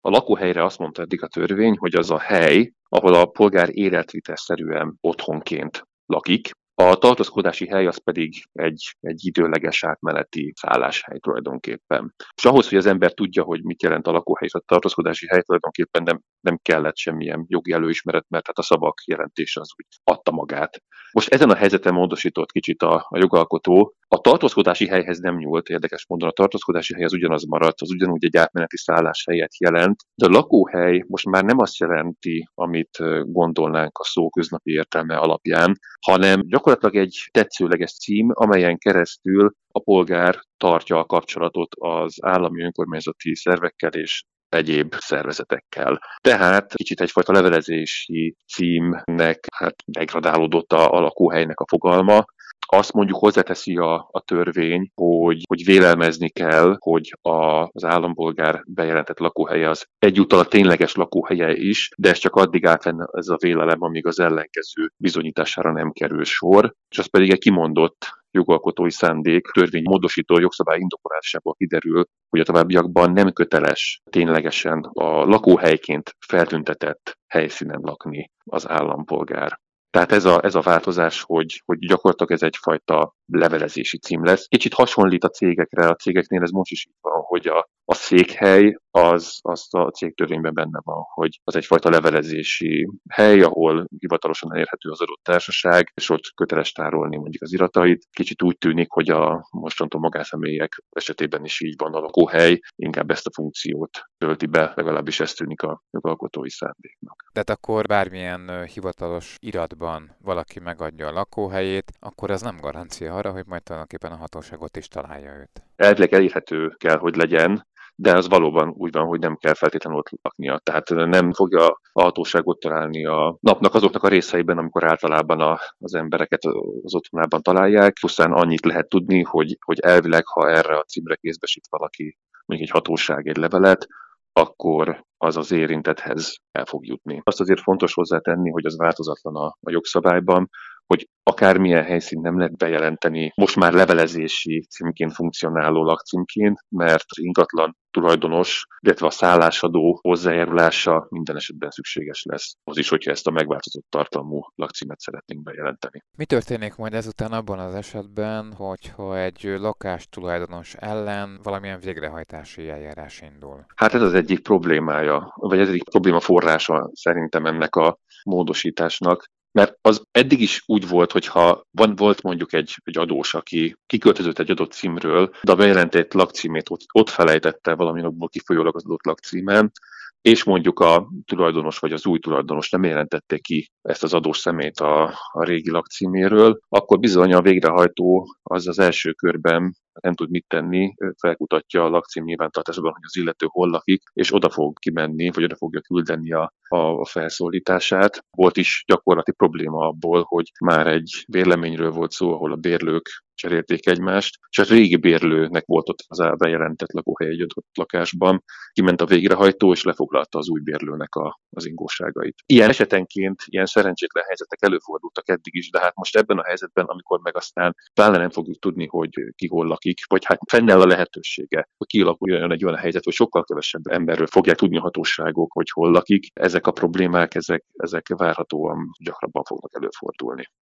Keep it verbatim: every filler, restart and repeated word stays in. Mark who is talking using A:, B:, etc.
A: A lakóhelyre azt mondta eddig a törvény, hogy az a hely, ahol a polgár életvitelszerűen otthonként lakik. A tartózkodási hely az pedig egy, egy időleges átmeneti szálláshely tulajdonképpen. És ahhoz, hogy az ember tudja, hogy mit jelent a lakóhely és a tartózkodási hely, tulajdonképpen nem, nem kellett semmilyen jogi előismeret, mert hát a szavak jelentése az úgy adta magát. Most ezen a helyzeten módosított kicsit a, a jogalkotó. A tartózkodási helyhez nem nyúlt, érdekes módon a tartózkodási hely az ugyanaz maradt, az ugyanúgy egy átmeneti szálláshelyet jelent, de a lakóhely most már nem azt jelenti, amit gondolnánk a szó köznapi értelme alapján, hanem gyakorlatilag egy tetszőleges cím, amelyen keresztül a polgár tartja a kapcsolatot az állami önkormányzati szervekkel és egyéb szervezetekkel. Tehát kicsit egyfajta levelezési címnek hát degradálódott a, a lakóhelynek a fogalma. Azt mondjuk hozzáteszi a, a törvény, hogy, hogy vélelmezni kell, hogy a, az állampolgár bejelentett lakóhelye az egyúttal a tényleges lakóhelye is, de ez csak addig áll fenn ez a vélelem, amíg az ellenkező bizonyítására nem kerül sor, és az pedig egy kimondott jogalkotói szándék, törvény módosító jogszabály indokolásából kiderül, hogy a továbbiakban nem köteles ténylegesen a lakóhelyként feltüntetett helyszínen lakni az állampolgár. Tehát ez a, ez a változás, hogy, hogy gyakorlatilag ez egyfajta levelezési cím lesz. Kicsit hasonlít a cégekre, a cégeknél ez most is így van, hogy a, a székhely az, az a cégtörvényben benne van, hogy az egyfajta levelezési hely, ahol hivatalosan elérhető az adott társaság, és ott köteles tárolni mondjuk az iratait. Kicsit úgy tűnik, hogy a mostantól magánszemélyek esetében is így van a lakóhely, inkább ezt a funkciót tölti be, legalábbis ez tűnik a jogalkotói szándéknak.
B: Tehát akkor bármilyen hivatalos iratban valaki megadja a lakóhelyét, akkor az nem garancia arra, hogy majd tulajdonképpen a hatóságot is találja őt.
A: Elvileg elérhető kell, hogy legyen, de az valóban úgy van, hogy nem kell feltétlenül ott laknia. Tehát nem fogja a hatóságot találni a napnak azoknak a részeiben, amikor általában a, az embereket az otthonában találják. Pusztán annyit lehet tudni, hogy, hogy elvileg, ha erre a címre kézbesít valaki, mondjuk egy hatóság egy levelet, akkor az az érintetthez el fog jutni. Azt azért fontos hozzátenni, hogy az változatlan a, a jogszabályban, hogy akármilyen helyszín nem lehet bejelenteni most már levelezési címként funkcionáló lakcímként, mert az ingatlan tulajdonos, illetve a szállásadó hozzájárulása minden esetben szükséges lesz. Az is, hogyha ezt a megváltozott tartalmú lakcímet szeretnénk bejelenteni.
B: Mi történik majd ezután abban az esetben, hogyha egy lakástulajdonos ellen valamilyen végrehajtási eljárás indul?
A: Hát ez az egyik problémája, vagy ez egyik probléma forrása szerintem ennek a módosításnak. Mert az eddig is úgy volt, hogyha van, volt mondjuk egy, egy adós, aki kiköltözött egy adott címről, de a bejelentett lakcímét ott, ott felejtette valami okból kifolyólag az adott lakcímen, és mondjuk a tulajdonos vagy az új tulajdonos nem jelentette ki ezt az adós szemét a, a régi lakcíméről, akkor bizony a végrehajtó az az első körben nem tud mit tenni, felkutatja a lakcím nyilvántartásban, hogy az illető hol lakik, és oda fog kimenni, vagy oda fogja küldeni a, a felszólítását. Volt is gyakorlati probléma abból, hogy már egy bérleményről volt szó, ahol a bérlők cserélték egymást, és a régi bérlőnek volt ott az bejelentett lakóhely egy adott lakásban, kiment a végrehajtó, és lefoglalta az új bérlőnek a, az ingóságait. Ilyen esetenként ilyen szerencsétlen helyzetek előfordultak eddig is, de hát most ebben a helyzetben, amikor meg aztán pláne nem fogjuk tudni, hogy ki hol lakik, vagy hát fennáll a lehetősége, hogy kialakuljon egy olyan helyzet, hogy sokkal kevesebb emberről fogják tudni a hatóságok, hogy hol lakik. Ezek a problémák, ezek, ezek várhatóan gyakrabban fognak előfordulni.